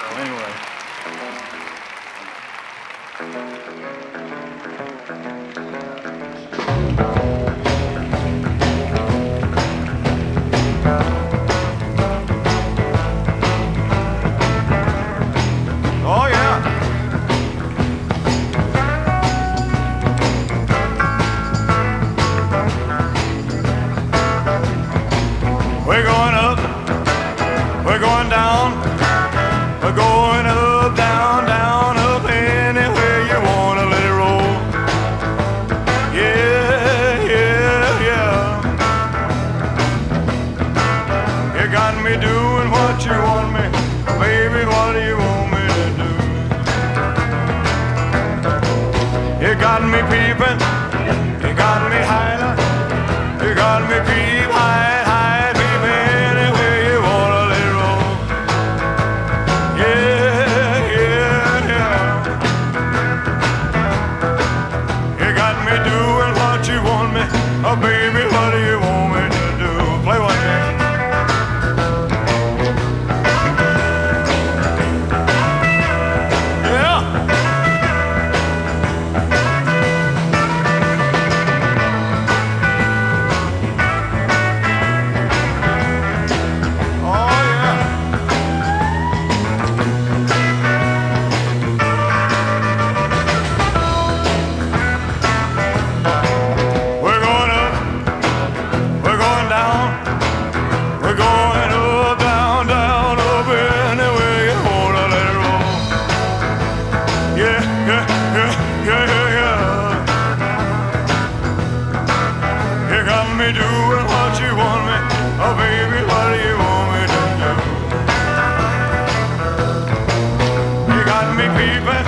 Anyway. Oh yeah. We're going up, we're going down, we're going up, down, down, up, anywhere you wanna let it roll. Yeah, yeah, yeah. You got me doing what you want me, baby, what do you want me to do? You got me peeping, you got me hiding, you got me peep, hide, hide, peep, anywhere you wanna let it roll. Yeah, yeah, yeah. You got me doing what you want me, oh baby, what do you want me to do? Play one game. Doing what you want me, oh baby, what do you want me to do? You got me peeping.